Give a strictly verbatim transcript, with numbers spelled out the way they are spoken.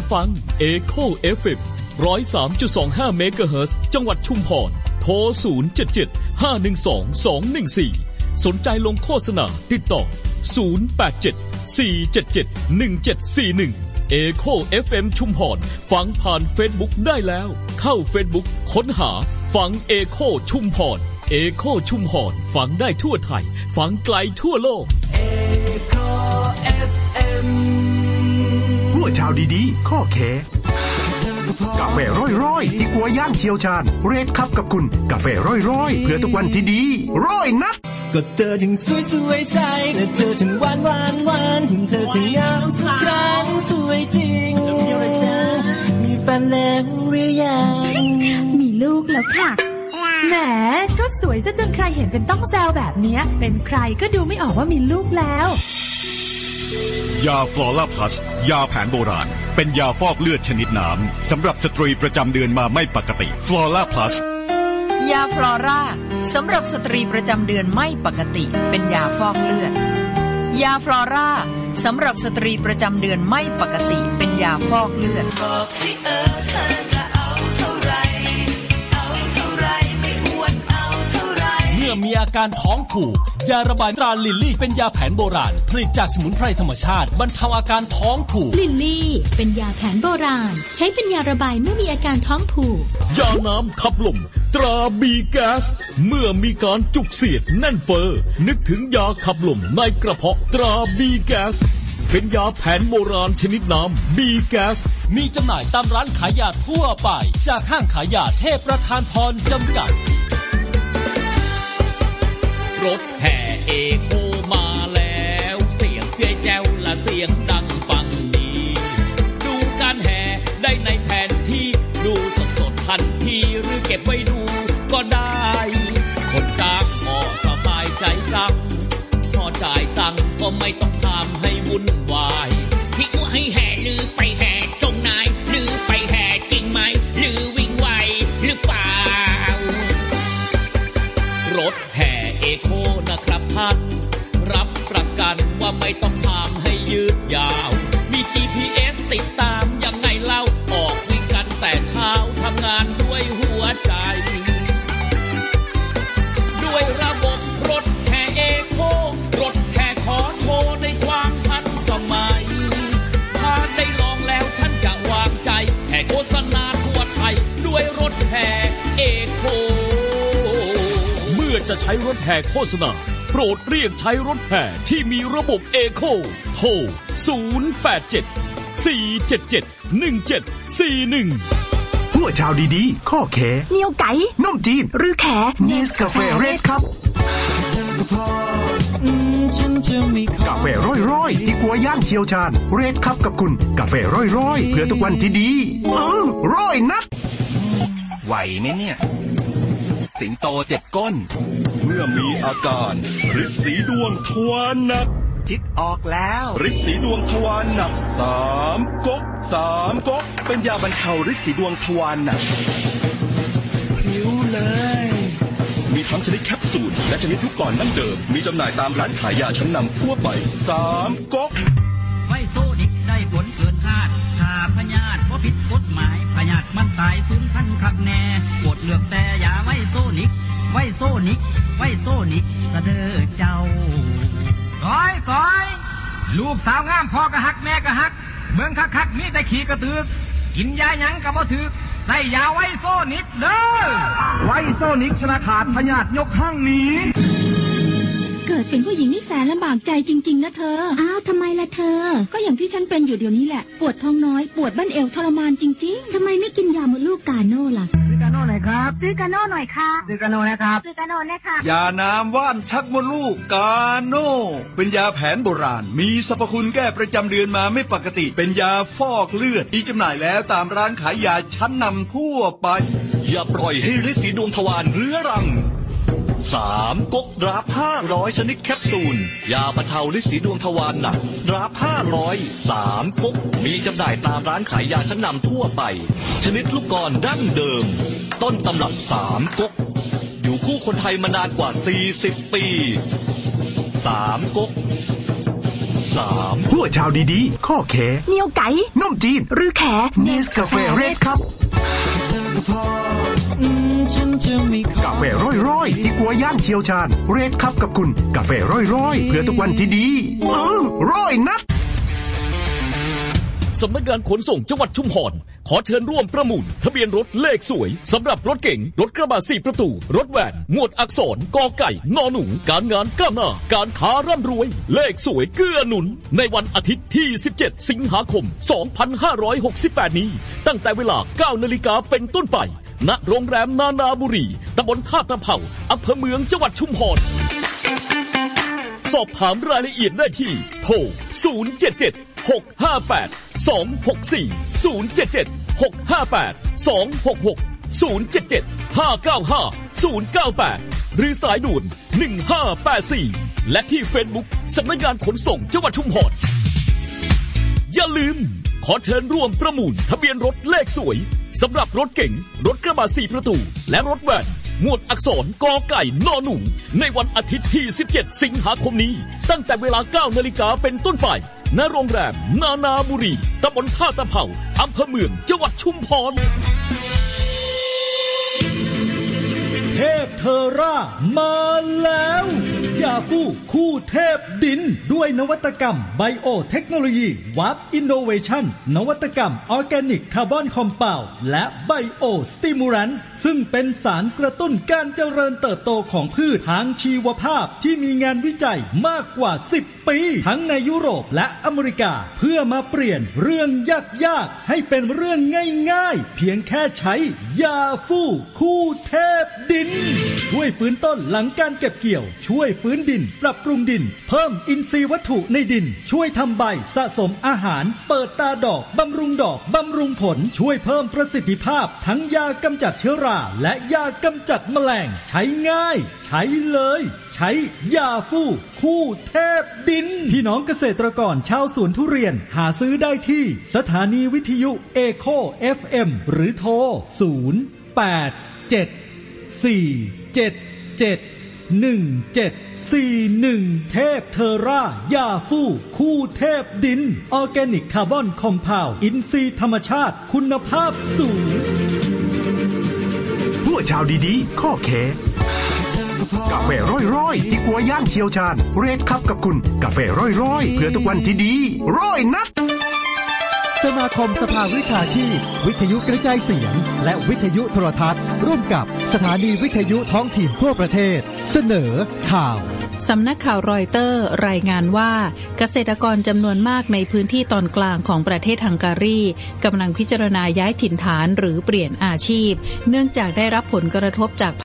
ฟัง Echo เอฟ เอ็ม หนึ่งศูนย์สามจุดสองห้า เมกะเฮิรตซ์จังหวัดชุมพรโทรศูนย์ เจ็ด เจ็ด ห้า หนึ่ง สอง สอง หนึ่ง สี่ สนใจลงโฆษณาติดต่อศูนย์ แปด เจ็ด สี่ เจ็ด เจ็ด หนึ่ง เจ็ด สี่ หนึ่ง Echo เอฟ เอ็ม ชุมพรฟังผ่าน Facebook ได้แล้วเข้า Facebook ค้นหาฟัง Echo ชุมพร Echo ชุมพรฟังได้ทั่วไทยฟังไกลทั่วโลก Echo เอฟ เอ็มหัวชาวดีๆข้อแค่กาแฟร้อยๆที่กัวย่างเชี่ยวชาญเรดคัพกับคุณกาแฟร้อยๆเพื่อทุกวันที่ดีร้อยนัดก็เธอถึงสวยสวยใสแต่เธอถึงหวานหวานหวานถึงเธอถึงงามสักครั้งสวยจริงมีแฟนแล้วหรือยังมีลูกแล้วค่ะแหมก็สวยซะจนใครเห็นเป็นต้องแซวแบบนี้เป็นใครก็ดูไม่ออกว่ามีลูกแล้วยาฟลอร่าพลัสยาแผนโบราณเป็นยาฟอกเลือดชนิดน้ำสำหรับสตรีประจำเดือนมาไม่ปกติฟลอร่าพลัสยาฟลอร่าสำหรับสตรีประจำเดือนไม่ปกติเป็นยาฟอกเลือดยาฟลอร่าสำหรับสตรีประจำเดือนไม่ปกติเป็นยาฟอกเลือดบอกสิเออเธอจะเอาเท่าไรเอาเท่าไรไม่อ้วนเอาเท่าไรเมื่อมีอาการท้องผูกยาระบายตราลิลลี่เป็นยาแผนโบราณผลิตจากสมุนไพรธรรมชาติบรรเทาอาการท้องผูกลิลลี่เป็นยาแผนโบราณใช้เป็นยาระบายเมื่อมีอาการท้องผูกยาน้ำขับลมตราบีแก๊สเมื่อมีการจุกเสียดแน่นเฟ้อนึกถึงยาขับลมในกระเพาะตราบีแก๊สเป็นยาแผนโบราณชนิดน้ำบีแก๊สมีจำหน่ายตามร้านขายยาทั่วไปจากห้างขายยาเทพประธานพรจำกัดรถแห่เอโคมาแล้วเสียงเจ๊แจ้วและเสียงดังฟังดีดูการแห่ได้ในแผนที่ดูสดๆทันทีหรือเก็บไว้ดูก็ได้คนจ้างก็สบายใจจังพอจ่ายตังค์ก็ไม่ต้องทำให้วุ่นวายที่ว่าให้แห่ลือไปแห่ตรงไหนลือไปแห่จริงไหมลือวิ่งไวหรือเปล่ารถแห่เอโคนะครับท่านรับประกันว่าไม่ต้องทำให้ยืดยาวมี จี พี เอส ติดตามยังไงเล่าออกวิ่งกันแต่เช้าทำงานด้วยหัวใจด้วยระบบรถแห่เอโครถแห่ขอโชว์ในความทันสมัยถ้าได้ลองแล้วท่านจะวางใจแห่โฆษณาทั่วไทยด้วยรถแห่เอโคเมื่อจะใช้รถแห่โฆษณาโปรดเรียกใช้รถแห่ที่มีระบบเอโคโทรศูนย์ แปด เจ็ด สี่ เจ็ด เจ็ด หนึ่ง เจ็ด สี่ หนึ่งหัวชาวดีๆข้อแค่เหนียวไก่นมจีนหรือแขเนสกาแฟเรดครับกาแฟร้อยๆที่กัวย่างเชี่ยวชาญเรดคัพกับคุณกาแฟร้อยๆเพื่อทุกวันที่ดีเออร้อยนัดไหวไหมเนี่ยสิงโตเจ็บก้นเมื่อมีอาการฤทธิ์สีดวงทวารหนักจิตออกแล้วฤทธิ์สีดวงทวารหนักสามก๊กสามก๊กเป็นยาบรรเทาฤทธิ์สีดวงทวารหนักผิวเลยมีทั้งชนิดแคปซูลและชนิดลูกกลอนดั้งเดิมมีจำหน่ายตามร้านขายยาชั้นนำทั่วไปสามก๊กไวโซนิกได้ผลเกินคาดถ้าพยาธิบ่ผิดกฎหมายพยาธิมันตายสูญพันธุ์คักแน่โปรดเลือกแต่ยาไวโซนิกไวโซนิกไวโซนิกกระเด้อเจ้าก้อยก้อยลูกสาวงามพ่อก็ฮักแม่ก็ฮักเมืองคักๆมีแต่ขี้กระตือกกินยาหยังก็บ่ถึกใส่ยาไวโซนิกเด้อไวโซนิกชนะขาดพยาธิยกห้างนี้เกิดเป็นผู้หญิงนี่แสนลำบากใจจริงๆนะเธออ้าวทำไมล่ะเธอก็อย่างที่ฉันเป็นอยู่เดี๋ยวนี้แหละปวดท้องน้อยปวดบั้นเอวทรมานจริงๆทำไมไม่กินยาหมดลูกกาโน่ล่ะซื้อกาโน่หน่อยครับซื้อกาโน่หน่อยค่ะซื้อกาโน่นะครับซื้อกาโน่นะคะยาน้ำว่านชักมดลูกกาโน่เป็นยาแผนโบราณมีสรรพคุณแก้ประจำเดือนมาไม่ปกติเป็นยาฟอกเลือดมีจำหน่ายแล้วตามร้านขายยาชั้นนำทั่วไปอย่าปล่อยให้ฤทธิ์สีดวงทวารเรื้อรังสามก๊กดราฟห้าร้อยชนิดแคปซูลยาบรรเทาฤทธิ์สีดวงทวารหนักดราฟห้าร้อยสามก๊กมีจำหน่ายตามร้านขายยาชั้นนำทั่วไปชนิดลูกกลอนดั้งเดิมต้นตำรับสามก๊กอยู่คู่คนไทยมานานกว่าสี่สิบปีสามก๊กสนามหัวเช้าดีๆข้อแขเหนียวไก่นมจีนหรือแขเนสกาแฟเรดครับกาแฟร้อยๆที่กัวย่างเชี่ยวชาญเรดครับกับคุณกาแฟร้อยๆเพื่อทุกวันที่ดีเออร้อยนัดสำนักงานขนส่งจังหวัดชุมพรขอเชิญร่วมประมูลทะเบียนรถเลขสวยสำหรับรถเก๋งรถกระบะสี่ประตูรถแวนหมวดอักษรกอไก่นอหนูการงานก้าวหน้าการค้าร่ำรวยเลขสวยเกื้อหนุนในวันอาทิตย์ที่สิบเจ็ดสิงหาคมสองพันห้าร้อยหกสิบแปดนี้ตั้งแต่เวลา เก้านาฬิกาเป็นต้นไปณโรงแรมนานาบุรีตำบลท่าตะเภาอำเภอเมืองจังหวัดชุมพรสอบถามรายละเอียดได้ที่โทรศูนย์ เจ็ด เจ็ด หก ห้า แปด สอง หก สี่ ศูนย์ เจ็ด เจ็ด หก ห้า แปด สอง หก หก ศูนย์ เจ็ด เจ็ด ห้า เก้า ห้า ศูนย์ เก้า แปดหรือสายด่วนหนึ่งห้าแปดสี่และที่เฟซบุ๊กสำนักงานขนส่งจังหวัดชุมพรอย่าลืมขอเชิญร่วมประมูลทะเบียนรถเลขสวยสำหรับรถเก๋งรถกระบะสี่ประตูและรถแวนหมวดอักษรกอไก่นอหนูในวันอาทิตย์ที่สิบเจ็ดสิงหาคมนี้ตั้งแต่เวลา เก้านาฬิกาเป็นต้นไปณโรงแรมนานาบุรีตำบลท่าตะเภาอำเภอเมืองจังหวัดชุมพรเทพเทอร่ามาแล้วยาฟูคู่เทพดินด้วยนวัตกรรมไบโอเทคโนโลยีวับอินโนเวชันนวัตกรรมออร์แกนิกคาร์บอนคอมเพลและไบโอสติมูรันซึ่งเป็นสารกระตุ้นการเจริญเติบโตของพืชทางชีวภาพที่มีงานวิจัยมากกว่าสิบปีทั้งในยุโรปและอเมริกาเพื่อมาเปลี่ยนเรื่องยากๆให้เป็นเรื่องง่ายๆเพียงแค่ใช้ยาฟูคู่เทพดินช่วยฟื้นต้นหลังการเก็บเกี่ยวช่วยฟื้นดินปรับปรุงดินเพิ่มอินทรีย์วัตถุในดินช่วยทำใบสะสมอาหารเปิดตาดอกบำรุงดอกบำรุงผลช่วยเพิ่มประสิทธิภาพทั้งยากำจัดเชื้อราและยากำจัดแมลงใช้ง่ายใช้เลยใช้ยาฟูคู่เทพดินพี่น้องเกษตรกรชาวสวนทุเรียนหาซื้อได้ที่สถานีวิทยุเอโค เอฟ เอ็ม หรือโทรศูนย์ แปด เจ็ด สี่ เจ็ด เจ็ด หนึ่ง เจ็ด สี่ หนึ่งเทพเทอร่ายาฟูคู่เทพดินออร์แกนิกคาร์บอนคอมเพลอินทรีย์ธรรมชาติคุณภาพสูงหัวเช้าดีๆข้อแขกาแฟร้อยๆที่กัวย่างเชี่ยวชาญเรดครับกับคุณกาแฟร้อยๆเพื่อทุกวันที่ดีร้อยนัดสมาคมสภาวิชาชีพวิทยุกระจายเสียงและวิทยุโทรทัศน์ร่วมกับสถานีวิทยุท้องถิ่นทั่วประเทศเสนอข่าวสำนักข่าวรอยเตอร์รายงานว่าเกษตรกรจำนวนมากในพื้นที่ตอนกลางของประเทศฮังการีกำลังพิจารณาย้ายถิ่นฐานหรือเปลี่ยนอาชีพเนื่องจากได้รับผลกระทบจาก